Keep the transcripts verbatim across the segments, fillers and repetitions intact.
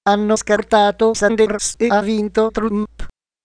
hanno scartato Sanders e ha vinto Trump.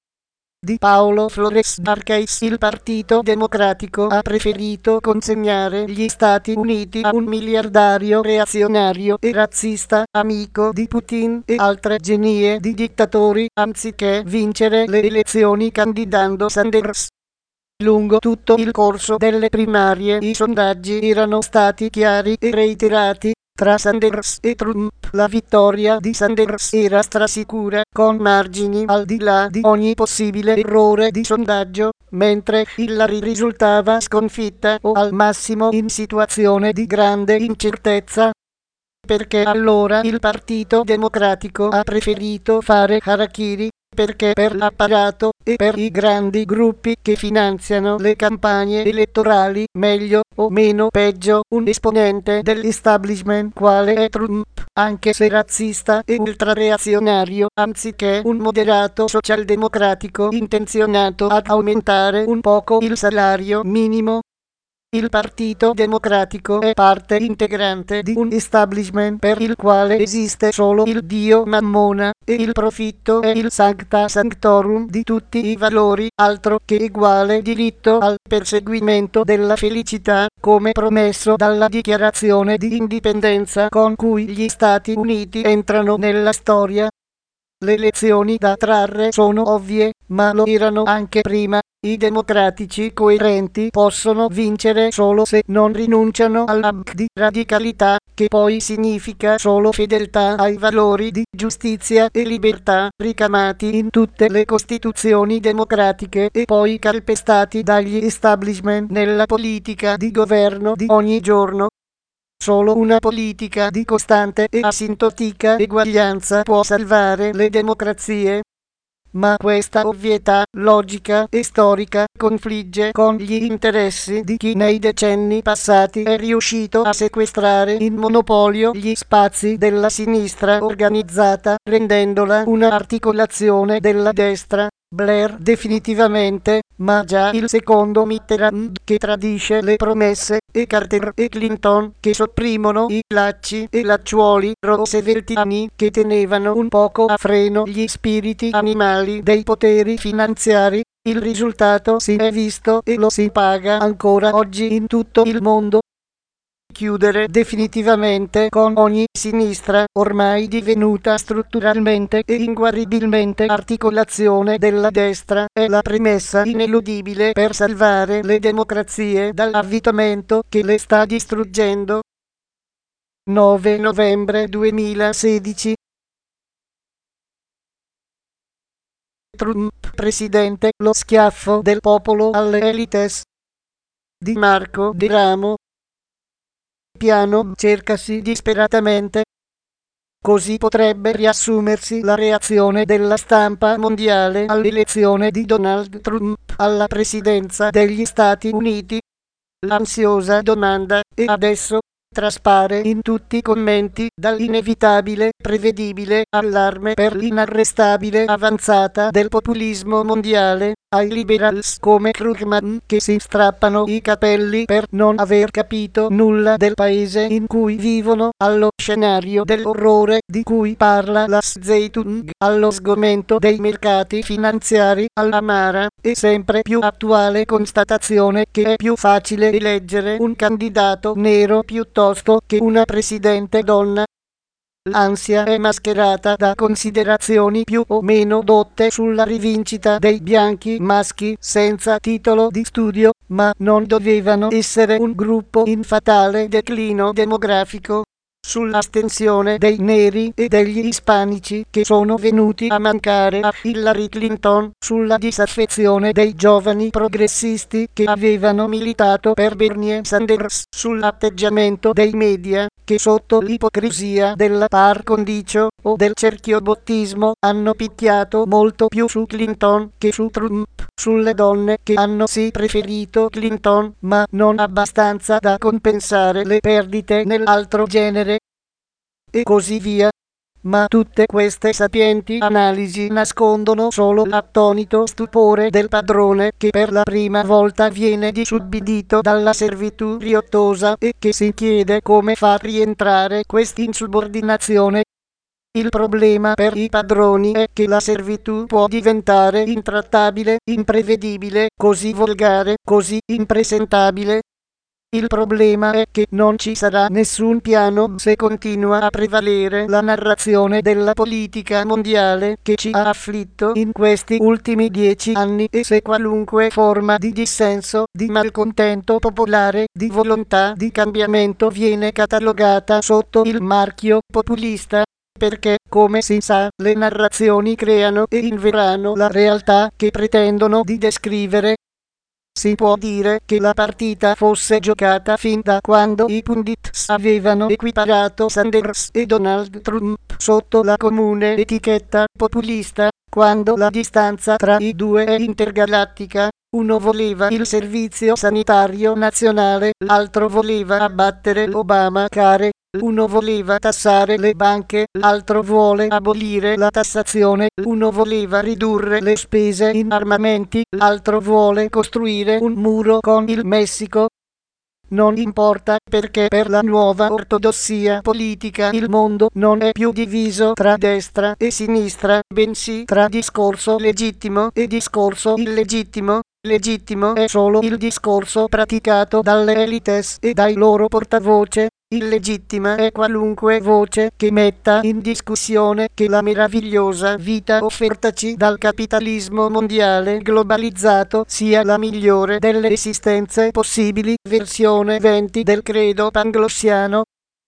Di Paolo Flores Marquez, il Partito Democratico ha preferito consegnare gli Stati Uniti a un miliardario reazionario e razzista, amico di Putin e altre genie di dittatori, anziché vincere le elezioni candidando Sanders. Lungo tutto il corso delle primarie i sondaggi erano stati chiari e reiterati. Tra Sanders e Trump la vittoria di Sanders era strasicura, con margini al di là di ogni possibile errore di sondaggio, mentre Hillary risultava sconfitta o al massimo in situazione di grande incertezza. Perché allora il Partito Democratico ha preferito fare harakiri? Perché per l'apparato e per i grandi gruppi che finanziano le campagne elettorali, meglio o meno peggio, un esponente dell'establishment quale è Trump, anche se razzista e ultrareazionario, anziché un moderato socialdemocratico intenzionato ad aumentare un poco il salario minimo. Il Partito Democratico è parte integrante di un establishment per il quale esiste solo il dio Mammona, e il profitto è il sancta sanctorum di tutti i valori, altro che eguale diritto al perseguimento della felicità, come promesso dalla dichiarazione di indipendenza con cui gli Stati Uniti entrano nella storia. Le lezioni da trarre sono ovvie, ma lo erano anche prima. I democratici coerenti possono vincere solo se non rinunciano all'A B C di radicalità, che poi significa solo fedeltà ai valori di giustizia e libertà ricamati in tutte le costituzioni democratiche e poi calpestati dagli establishment nella politica di governo di ogni giorno. Solo una politica di costante e asintotica eguaglianza può salvare le democrazie. Ma questa ovvietà logica e storica confligge con gli interessi di chi nei decenni passati è riuscito a sequestrare in monopolio gli spazi della sinistra organizzata, rendendola una articolazione della destra. Blair definitivamente, ma già il secondo Mitterrand che tradisce le promesse, e Carter e Clinton che sopprimono i lacci e lacciuoli rooseveltiani che tenevano un poco a freno gli spiriti animali dei poteri finanziari. Il risultato si è visto e lo si paga ancora oggi in tutto il mondo. Chiudere definitivamente con ogni sinistra, ormai divenuta strutturalmente e inguaribilmente articolazione della destra, è la premessa ineludibile per salvare le democrazie dall'avvitamento che le sta distruggendo. nove novembre duemilasedici. Trump presidente, lo schiaffo del popolo alle elites. Di Marco De Ramo. Piano cercasi disperatamente. Così potrebbe riassumersi la reazione della stampa mondiale all'elezione di Donald Trump alla presidenza degli Stati Uniti. L'ansiosa domanda, e adesso? Traspare in tutti i commenti, dall'inevitabile, prevedibile allarme per l'inarrestabile avanzata del populismo mondiale, ai liberals come Krugman che si strappano i capelli per non aver capito nulla del paese in cui vivono, allo scenario dell'orrore di cui parla la Zeitung, allo sgomento dei mercati finanziari, all'amara e sempre più attuale constatazione che è più facile eleggere un candidato nero piuttosto che una presidente donna. L'ansia è mascherata da considerazioni più o meno dotte sulla rivincita dei bianchi maschi senza titolo di studio, ma non dovevano essere un gruppo in fatale declino demografico. Sull'astensione dei neri e degli ispanici che sono venuti a mancare a Hillary Clinton, sulla disaffezione dei giovani progressisti che avevano militato per Bernie Sanders, sull'atteggiamento dei media che sotto l'ipocrisia della par condicio o del cerchiobottismo hanno picchiato molto più su Clinton che su Trump, sulle donne che hanno sì preferito Clinton, ma non abbastanza da compensare le perdite nell'altro genere, e così via. Ma tutte queste sapienti analisi nascondono solo l'attonito stupore del padrone che per la prima volta viene disubbidito dalla servitù riottosa e che si chiede come far rientrare quest'insubordinazione Il problema per i padroni è che la servitù può diventare intrattabile, imprevedibile, così volgare, così impresentabile. Il problema è che non ci sarà nessun piano se continua a prevalere la narrazione della politica mondiale che ci ha afflitto in questi ultimi dieci anni e se qualunque forma di dissenso, di malcontento popolare, di volontà di cambiamento viene catalogata sotto il marchio populista. Perché, come si sa, le narrazioni creano e inverano la realtà che pretendono di descrivere. Si può dire che la partita fosse giocata fin da quando i pundits avevano equiparato Sanders e Donald Trump sotto la comune etichetta populista, quando la distanza tra i due è intergalattica. Uno voleva il servizio sanitario nazionale, l'altro voleva abbattere l'Obamacare. Uno voleva tassare le banche, l'altro vuole abolire la tassazione, uno voleva ridurre le spese in armamenti, l'altro vuole costruire un muro con il Messico. Non importa, perché per la nuova ortodossia politica il mondo non è più diviso tra destra e sinistra, bensì tra discorso legittimo e discorso illegittimo. Legittimo è solo il discorso praticato dalle elites e dai loro portavoce. Illegittima è qualunque voce che metta in discussione che la meravigliosa vita offertaci dal capitalismo mondiale globalizzato sia la migliore delle esistenze possibili. Versione venti del credo panglossiano.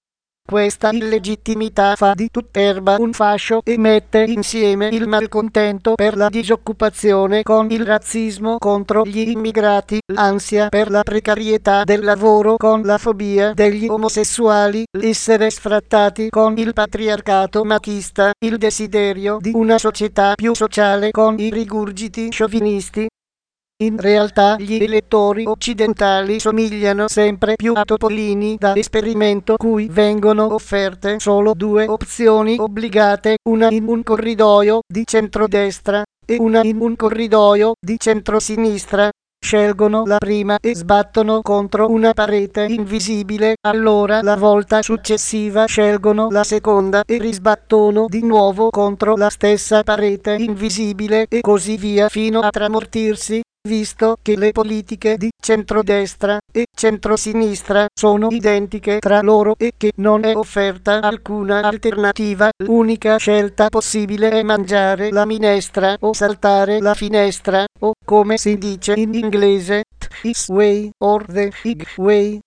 Questa illegittimità fa di tutt'erba un fascio e mette insieme il malcontento per la disoccupazione con il razzismo contro gli immigrati, l'ansia per la precarietà del lavoro con la fobia degli omosessuali, l'essere sfrattati con il patriarcato machista, il desiderio di una società più sociale con i rigurgiti sciovinisti. In realtà gli elettori occidentali somigliano sempre più a topolini da esperimento cui vengono offerte solo due opzioni obbligate, una in un corridoio di centrodestra e una in un corridoio di centrosinistra. Scelgono la prima e sbattono contro una parete invisibile, allora la volta successiva scelgono la seconda e risbattono di nuovo contro la stessa parete invisibile e così via fino a tramortirsi. Visto che le politiche di centrodestra e centrosinistra sono identiche tra loro e che non è offerta alcuna alternativa, l'unica scelta possibile è mangiare la minestra o saltare la finestra, o come si dice in inglese, this way or the big way.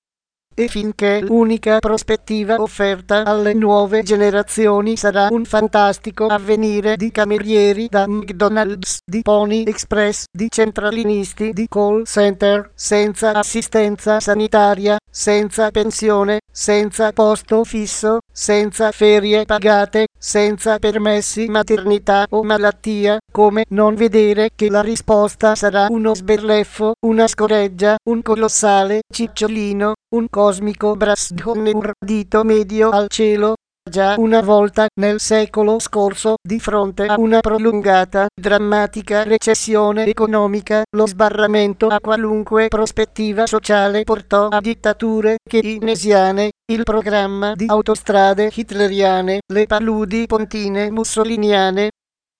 E finché l'unica prospettiva offerta alle nuove generazioni sarà un fantastico avvenire di camerieri da McDonald's, di Pony Express, di centralinisti di call center, senza assistenza sanitaria, senza pensione, senza posto fisso, senza ferie pagate, senza permessi maternità o malattia, come non vedere che la risposta sarà uno sberleffo, una scoreggia, un colossale cicciolino, un cosmico brasdoneur dito medio al cielo? Già una volta nel secolo scorso, di fronte a una prolungata, drammatica recessione economica, lo sbarramento a qualunque prospettiva sociale portò a dittature keynesiane, il programma di autostrade hitleriane, le paludi pontine mussoliniane.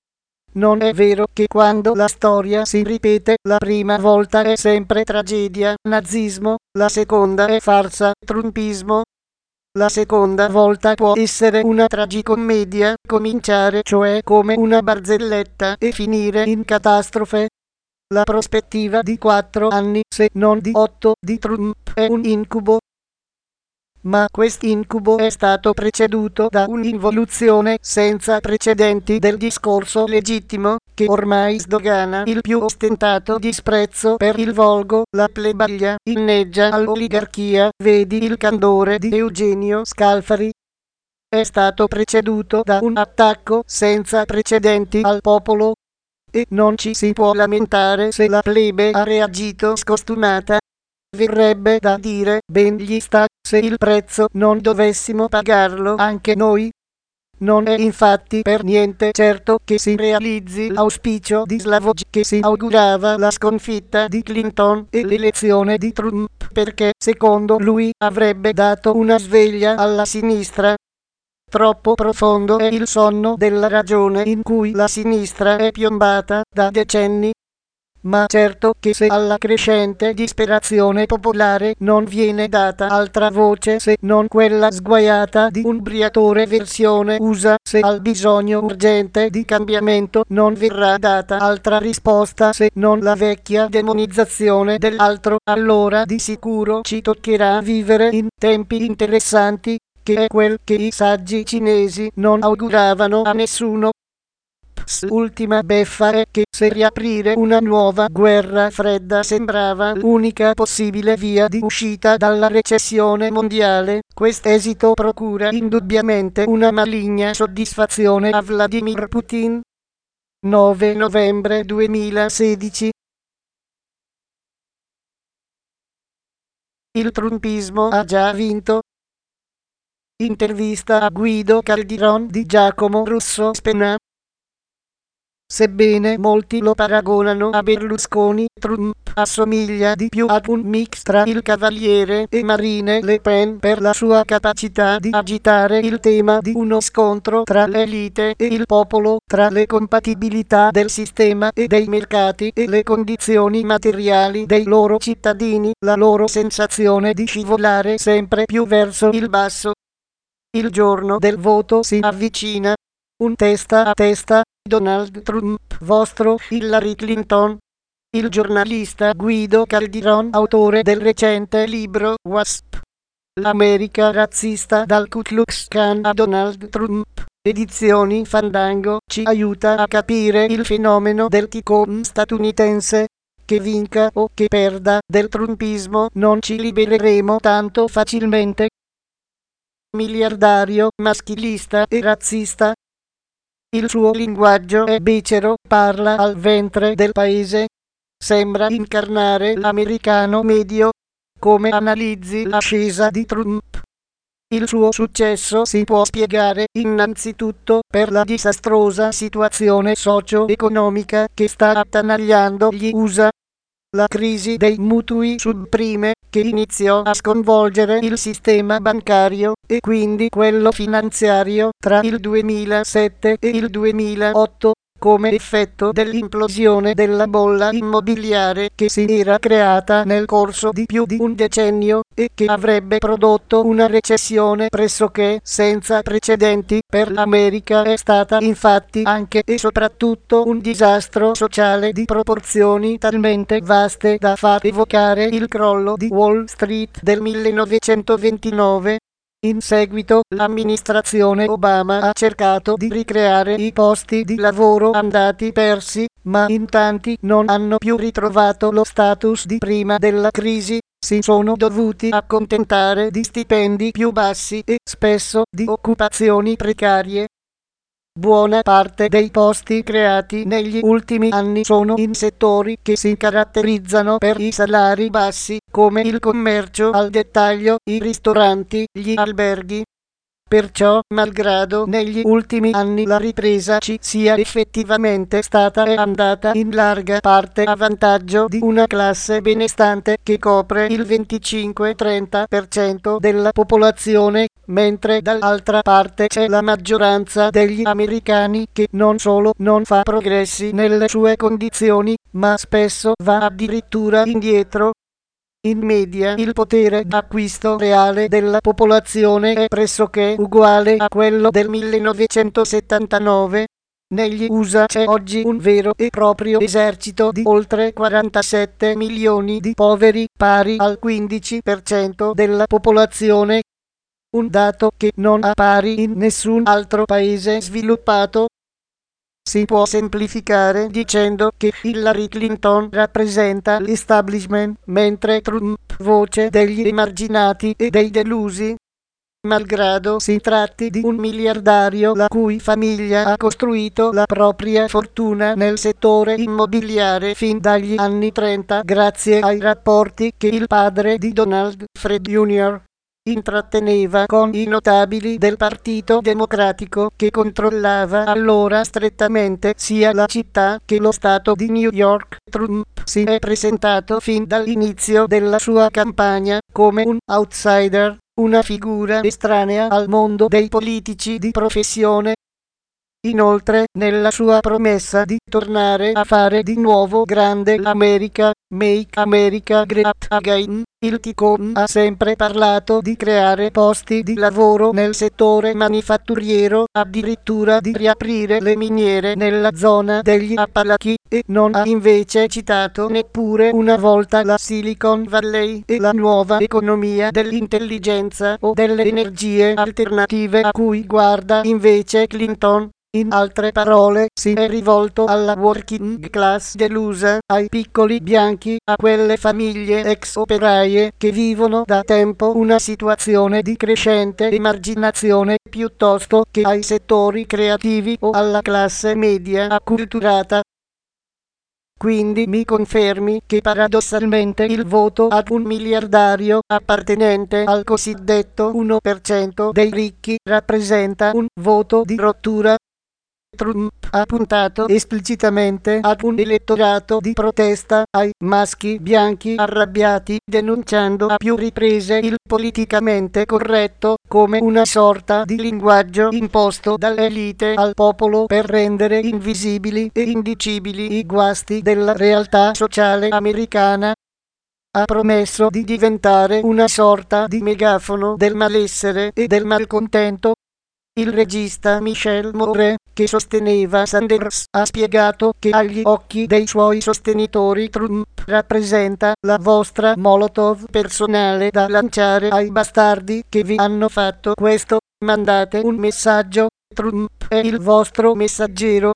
Non è vero che quando la storia si ripete, la prima volta è sempre tragedia, nazismo, la seconda è farsa, trumpismo. La seconda volta può essere una tragicommedia, cominciare cioè come una barzelletta e finire in catastrofe. La prospettiva di quattro anni, se non di otto, di Trump è un incubo. Ma quest'incubo è stato preceduto da un'involuzione senza precedenti del discorso legittimo, che ormai sdogana il più ostentato disprezzo per il volgo, la plebaglia, inneggia all'oligarchia, vedi il candore di Eugenio Scalfari. È stato preceduto da un attacco senza precedenti al popolo. E non ci si può lamentare se la plebe ha reagito scostumata. Verrebbe da dire, ben gli sta, se il prezzo non dovessimo pagarlo anche noi. Non è infatti per niente certo che si realizzi l'auspicio di Slavoj che si augurava la sconfitta di Clinton e l'elezione di Trump, perché secondo lui avrebbe dato una sveglia alla sinistra. Troppo profondo è il sonno della ragione in cui la sinistra è piombata da decenni. Ma certo che se alla crescente disperazione popolare non viene data altra voce se non quella sguaiata di un briatore versione U S A, se al bisogno urgente di cambiamento non verrà data altra risposta se non la vecchia demonizzazione dell'altro, allora di sicuro ci toccherà vivere in tempi interessanti, che è quel che i saggi cinesi non auguravano a nessuno. Ultima beffa è che se riaprire una nuova guerra fredda sembrava l'unica possibile via di uscita dalla recessione mondiale, quest'esito procura indubbiamente una maligna soddisfazione a Vladimir Putin. nove novembre duemilasedici. Il trumpismo ha già vinto. Intervista a Guido Caldiron di Giacomo Russo Spenna. Sebbene molti lo paragonano a Berlusconi, Trump assomiglia di più ad un mix tra il Cavaliere e Marine Le Pen per la sua capacità di agitare il tema di uno scontro tra l'elite e il popolo, tra le compatibilità del sistema e dei mercati e le condizioni materiali dei loro cittadini, la loro sensazione di scivolare sempre più verso il basso. Il giorno del voto si avvicina. Un testa a testa, Donald Trump, vostro Hillary Clinton. Il giornalista Guido Caldiron, autore del recente libro W A S P. L'America razzista dal Ku Klux Klan a Donald Trump. Edizioni Fandango ci aiuta a capire il fenomeno del ticone statunitense. Che vinca o che perda del trumpismo non ci libereremo tanto facilmente. Miliardario, maschilista e razzista. Il suo linguaggio è becero, parla al ventre del paese. Sembra incarnare l'americano medio. Come analizzi l'ascesa di Trump? Il suo successo si può spiegare innanzitutto per la disastrosa situazione socio-economica che sta attanagliando gli U S A. La crisi dei mutui subprime, che iniziò a sconvolgere il sistema bancario e quindi quello finanziario tra il duemilasette e il duemilaotto, come effetto dell'implosione della bolla immobiliare che si era creata nel corso di più di un decennio e che avrebbe prodotto una recessione pressoché senza precedenti per l'America, è stata infatti anche e soprattutto un disastro sociale di proporzioni talmente vaste da far evocare il crollo di Wall Street del millenovecentoventinove. In seguito, l'amministrazione Obama ha cercato di ricreare i posti di lavoro andati persi, ma in tanti non hanno più ritrovato lo status di prima della crisi, si sono dovuti accontentare di stipendi più bassi e spesso di occupazioni precarie. Buona parte dei posti creati negli ultimi anni sono in settori che si caratterizzano per i salari bassi, come il commercio al dettaglio, i ristoranti, gli alberghi. Perciò, malgrado negli ultimi anni la ripresa ci sia effettivamente stata è andata in larga parte a vantaggio di una classe benestante che copre il venticinque-trenta per cento della popolazione, mentre dall'altra parte c'è la maggioranza degli americani che non solo non fa progressi nelle sue condizioni, ma spesso va addirittura indietro. In media il potere d'acquisto reale della popolazione è pressoché uguale a quello del millenovecentosettantanove. Negli U S A c'è oggi un vero e proprio esercito di oltre quarantasette milioni di poveri, pari al quindici per cento della popolazione. Un dato che non ha pari in nessun altro paese sviluppato. Si può semplificare dicendo che Hillary Clinton rappresenta l'establishment, mentre Trump voce degli emarginati e dei delusi. Malgrado si tratti di un miliardario la cui famiglia ha costruito la propria fortuna nel settore immobiliare fin dagli anni trenta grazie ai rapporti che il padre di Donald, Fred junior intratteneva con i notabili del Partito Democratico che controllava allora strettamente sia la città che lo stato di New York. Trump si è presentato fin dall'inizio della sua campagna come un outsider, una figura estranea al mondo dei politici di professione. Inoltre, nella sua promessa di tornare a fare di nuovo grande l'America, Make America Great Again, il Ticon ha sempre parlato di creare posti di lavoro nel settore manifatturiero, addirittura di riaprire le miniere nella zona degli Appalachi, e non ha invece citato neppure una volta la Silicon Valley e la nuova economia dell'intelligenza o delle energie alternative a cui guarda invece Clinton. In altre parole, si è rivolto alla working class delusa, ai piccoli bianchi, a quelle famiglie ex operaie che vivono da tempo una situazione di crescente emarginazione, piuttosto che ai settori creativi o alla classe media acculturata. Quindi mi confermi che paradossalmente il voto ad un miliardario appartenente al cosiddetto uno per cento dei ricchi rappresenta un voto di rottura. Trump ha puntato esplicitamente ad un elettorato di protesta, ai maschi bianchi arrabbiati, denunciando a più riprese il politicamente corretto come una sorta di linguaggio imposto dall'elite al popolo per rendere invisibili e indicibili i guasti della realtà sociale americana. Ha promesso di diventare una sorta di megafono del malessere e del malcontento. Il regista Michel Moore, che sosteneva Sanders, ha spiegato che agli occhi dei suoi sostenitori Trump rappresenta la vostra Molotov personale da lanciare ai bastardi che vi hanno fatto questo. Mandate un messaggio, Trump è il vostro messaggero.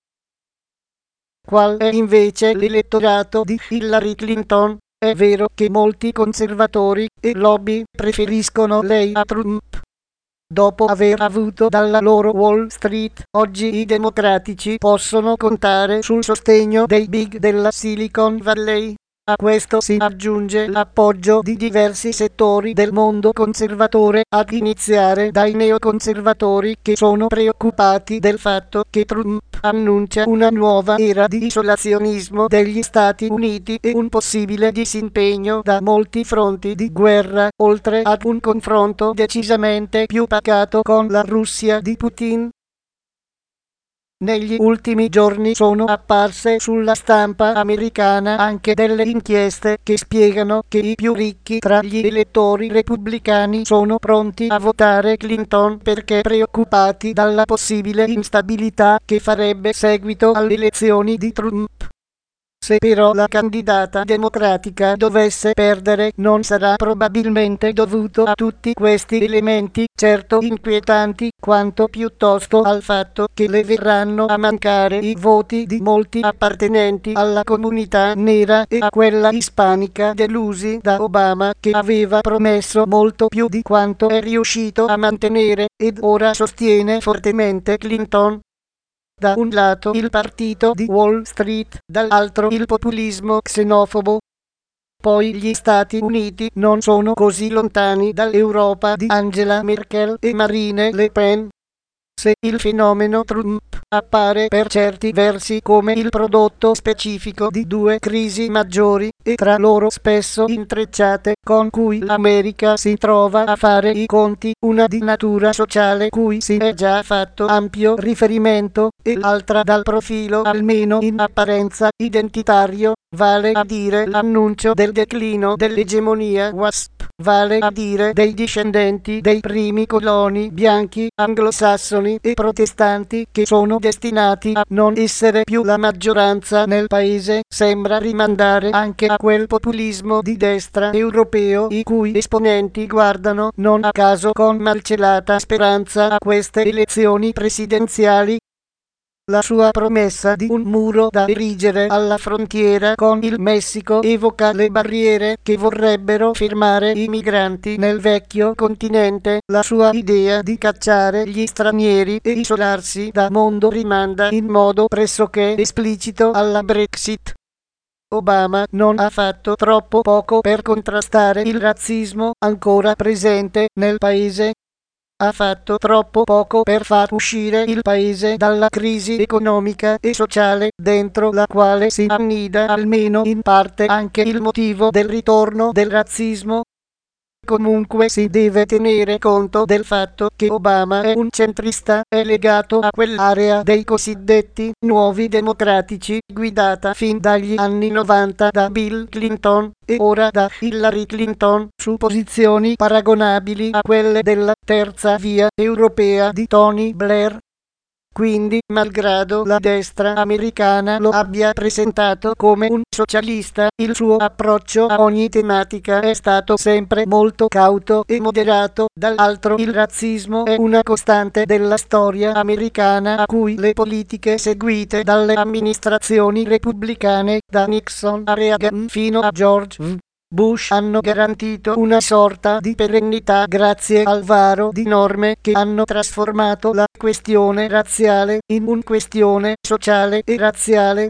Qual è invece l'elettorato di Hillary Clinton? È vero che molti conservatori e lobby preferiscono lei a Trump. Dopo aver avuto dalla loro Wall Street, oggi i democratici possono contare sul sostegno dei big della Silicon Valley. A questo si aggiunge l'appoggio di diversi settori del mondo conservatore, ad iniziare dai neoconservatori che sono preoccupati del fatto che Trump annuncia una nuova era di isolazionismo degli Stati Uniti e un possibile disimpegno da molti fronti di guerra, oltre ad un confronto decisamente più pacato con la Russia di Putin. Negli ultimi giorni sono apparse sulla stampa americana anche delle inchieste che spiegano che i più ricchi tra gli elettori repubblicani sono pronti a votare Clinton perché preoccupati dalla possibile instabilità che farebbe seguito alle elezioni di Trump. Se però la candidata democratica dovesse perdere, non sarà probabilmente dovuto a tutti questi elementi, certo inquietanti, quanto piuttosto al fatto che le verranno a mancare i voti di molti appartenenti alla comunità nera e a quella ispanica delusi da Obama, che aveva promesso molto più di quanto è riuscito a mantenere, ed ora sostiene fortemente Clinton. Da un lato il partito di Wall Street, dall'altro il populismo xenofobo. Poi gli Stati Uniti non sono così lontani dall'Europa di Angela Merkel e Marine Le Pen. Se il fenomeno Trump appare per certi versi come il prodotto specifico di due crisi maggiori, e tra loro spesso intrecciate, con cui l'America si trova a fare i conti, una di natura sociale cui si è già fatto ampio riferimento, e l'altra dal profilo almeno in apparenza identitario, vale a dire l'annuncio del declino dell'egemonia W A S P, vale a dire dei discendenti dei primi coloni bianchi anglosassoni e protestanti che sono destinati a non essere più la maggioranza nel paese, sembra rimandare anche a quel populismo di destra europeo i cui esponenti guardano non a caso con malcelata speranza a queste elezioni presidenziali. La sua promessa di un muro da erigere alla frontiera con il Messico evoca le barriere che vorrebbero fermare i migranti nel vecchio continente. La sua idea di cacciare gli stranieri e isolarsi da mondo rimanda in modo pressoché esplicito alla Brexit. Obama non ha fatto troppo poco per contrastare il razzismo ancora presente nel paese. Ha fatto troppo poco per far uscire il paese dalla crisi economica e sociale dentro la quale si annida almeno in parte anche il motivo del ritorno del razzismo. Comunque si deve tenere conto del fatto che Obama è un centrista, è legato a quell'area dei cosiddetti nuovi democratici, guidata fin dagli anni novanta da Bill Clinton e ora da Hillary Clinton, su posizioni paragonabili a quelle della terza via europea di Tony Blair. Quindi, malgrado la destra americana lo abbia presentato come un socialista, il suo approccio a ogni tematica è stato sempre molto cauto e moderato. Dall'altro, il razzismo è una costante della storia americana a cui le politiche seguite dalle amministrazioni repubblicane, da Nixon a Reagan fino a George W. Bush, hanno garantito una sorta di perennità grazie al varo di norme che hanno trasformato la questione razziale in un questione sociale e razziale.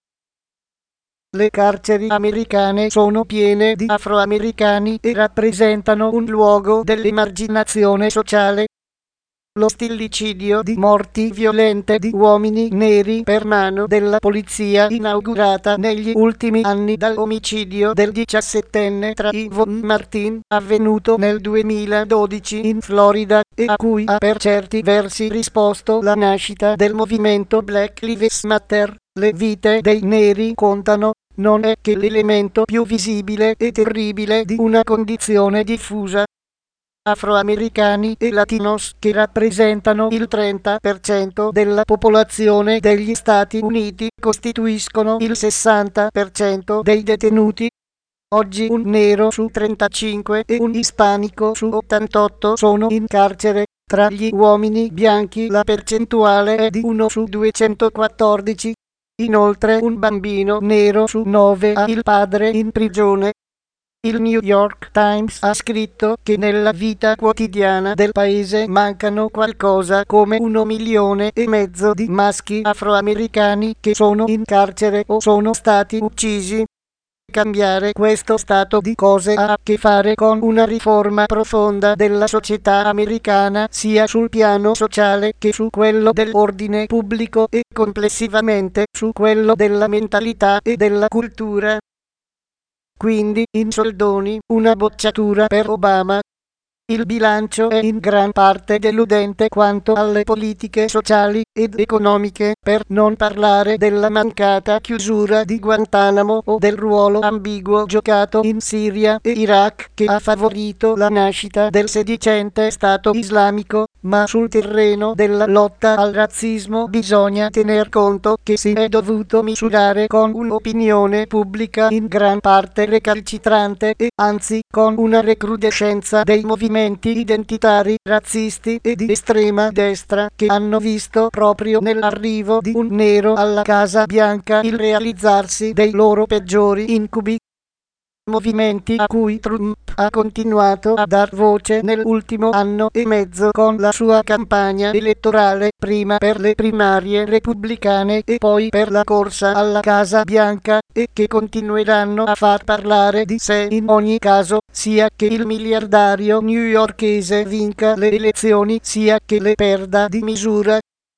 Le carceri americane sono piene di afroamericani e rappresentano un luogo dell'emarginazione sociale. Lo stillicidio di morti violente di uomini neri per mano della polizia, inaugurata negli ultimi anni dall'omicidio del diciassettenne Trayvon Martin, avvenuto nel duemiladodici in Florida, e a cui ha per certi versi risposto la nascita del movimento Black Lives Matter. Le vite dei neri contano, non è che l'elemento più visibile e terribile di una condizione diffusa. Afroamericani e latinos, che rappresentano il trenta per cento della popolazione degli Stati Uniti, costituiscono il sessanta per cento dei detenuti. Oggi un nero su trentacinque e un ispanico su ottantotto sono in carcere. Tra gli uomini bianchi la percentuale è di uno su duecentoquattordici. Inoltre un bambino nero su nove ha il padre in prigione. Il New York Times ha scritto che nella vita quotidiana del paese mancano qualcosa come uno milione e mezzo di maschi afroamericani che sono in carcere o sono stati uccisi. Cambiare questo stato di cose ha a che fare con una riforma profonda della società americana, sia sul piano sociale che su quello dell'ordine pubblico e complessivamente su quello della mentalità e della cultura. Quindi, in soldoni, una bocciatura per Obama. Il bilancio è in gran parte deludente quanto alle politiche sociali ed economiche, per non parlare della mancata chiusura di Guantanamo o del ruolo ambiguo giocato in Siria e Iraq, che ha favorito la nascita del sedicente Stato islamico. Ma sul terreno della lotta al razzismo bisogna tener conto che si è dovuto misurare con un'opinione pubblica in gran parte recalcitrante e anzi con una recrudescenza dei movimenti identitari, razzisti e di estrema destra, che hanno visto proprio nell'arrivo di un nero alla Casa Bianca il realizzarsi dei loro peggiori incubi. Movimenti a cui Trump ha continuato a dar voce nell'ultimo anno e mezzo con la sua campagna elettorale, prima per le primarie repubblicane e poi per la corsa alla Casa Bianca, e che continueranno a far parlare di sé in ogni caso, sia che il miliardario newyorkese vinca le elezioni sia che le perda di misura.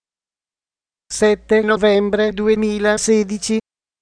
sette novembre duemilasedici.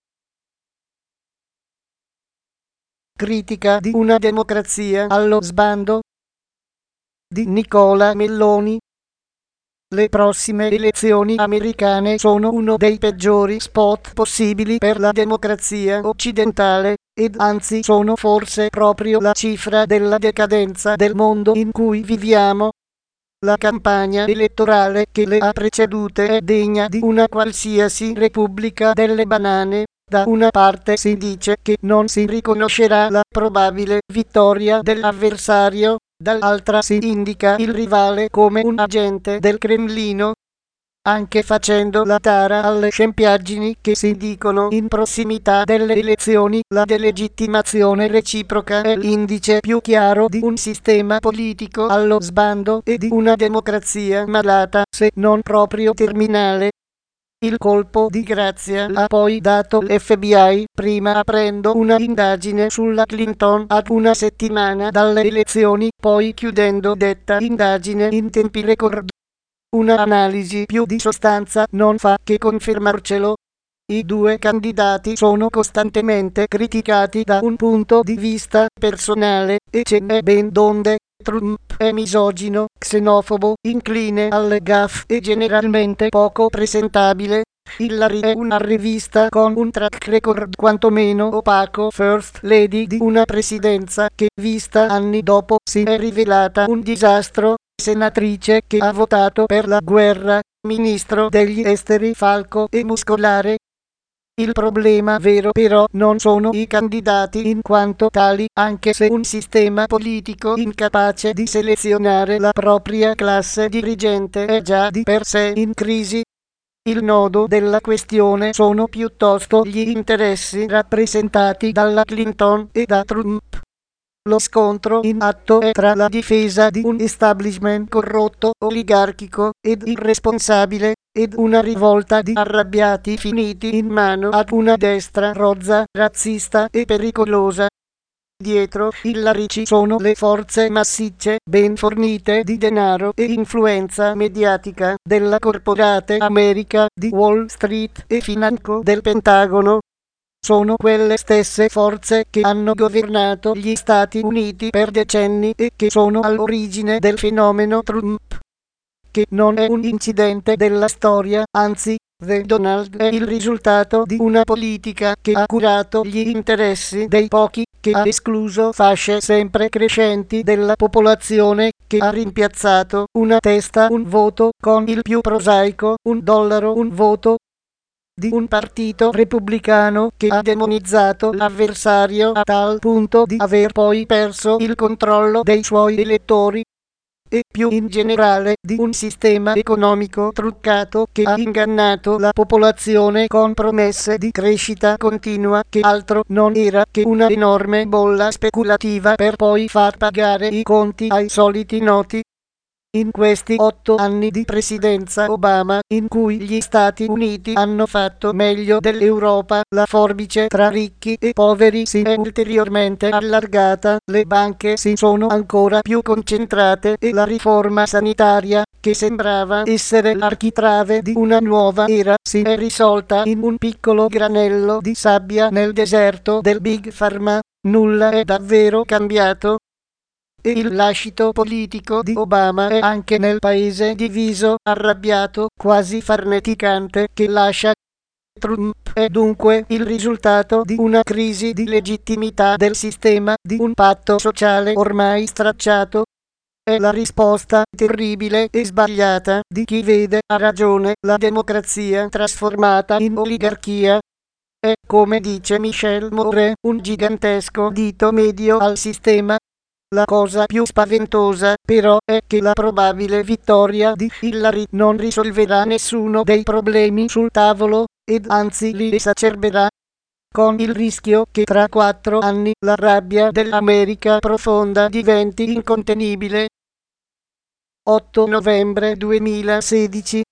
Critica di una democrazia allo sbando di Nicola Melloni. Le prossime elezioni americane sono uno dei peggiori spot possibili per la democrazia occidentale, ed anzi sono forse proprio la cifra della decadenza del mondo in cui viviamo. La campagna elettorale che le ha precedute è degna di una qualsiasi repubblica delle banane. Da una parte si dice che non si riconoscerà la probabile vittoria dell'avversario, dall'altra si indica il rivale come un agente del Cremlino, anche facendo la tara alle scempiaggini che si dicono in prossimità delle elezioni. La delegittimazione reciproca è l'indice più chiaro di un sistema politico allo sbando e di una democrazia malata, se non proprio terminale. Il colpo di grazia l'ha poi dato l'F B I, prima aprendo una indagine sulla Clinton ad una settimana dalle elezioni, poi chiudendo detta indagine in tempi record. Una analisi più di sostanza non fa che confermarcelo. I due candidati sono costantemente criticati da un punto di vista personale, e ce n'è ben donde. Trump è misogino, xenofobo, incline alle gaffe e generalmente poco presentabile. Hillary è una rivista con un track record quantomeno opaco, first lady di una presidenza che, vista anni dopo, si è rivelata un disastro, senatrice che ha votato per la guerra, ministro degli esteri falco e muscolare. Il problema vero però non sono i candidati in quanto tali, anche se un sistema politico incapace di selezionare la propria classe dirigente è già di per sé in crisi. Il nodo della questione sono piuttosto gli interessi rappresentati dalla Clinton e da Trump. Lo scontro in atto è tra la difesa di un establishment corrotto, oligarchico ed irresponsabile, ed una rivolta di arrabbiati finiti in mano ad una destra rozza, razzista e pericolosa. Dietro Hillary ci sono le forze massicce, ben fornite di denaro e influenza mediatica, della corporate America, di Wall Street e financo del Pentagono. Sono quelle stesse forze che hanno governato gli Stati Uniti per decenni e che sono all'origine del fenomeno Trump, che non è un incidente della storia, anzi, The Donald è il risultato di una politica che ha curato gli interessi dei pochi, che ha escluso fasce sempre crescenti della popolazione, che ha rimpiazzato una testa un voto con il più prosaico un dollaro un voto, di un partito repubblicano che ha demonizzato l'avversario a tal punto di aver poi perso il controllo dei suoi elettori, e più in generale di un sistema economico truccato che ha ingannato la popolazione con promesse di crescita continua che altro non era che una enorme bolla speculativa per poi far pagare i conti ai soliti noti. In questi otto anni di presidenza Obama, in cui gli Stati Uniti hanno fatto meglio dell'Europa, la forbice tra ricchi e poveri si è ulteriormente allargata, le banche si sono ancora più concentrate e la riforma sanitaria, che sembrava essere l'architrave di una nuova era, si è risolta in un piccolo granello di sabbia nel deserto del Big Pharma. Nulla è davvero cambiato. E il lascito politico di Obama è anche nel paese diviso, arrabbiato, quasi farneticante, che lascia. Trump è dunque il risultato di una crisi di legittimità del sistema, di un patto sociale ormai stracciato. È la risposta terribile e sbagliata di chi vede a ragione la democrazia trasformata in oligarchia. È, come dice Michel Moore, un gigantesco dito medio al sistema. La cosa più spaventosa, però, è che la probabile vittoria di Hillary non risolverà nessuno dei problemi sul tavolo, ed anzi li esacerberà, con il rischio che tra quattro anni la rabbia dell'America profonda diventi incontenibile. otto novembre duemilasedici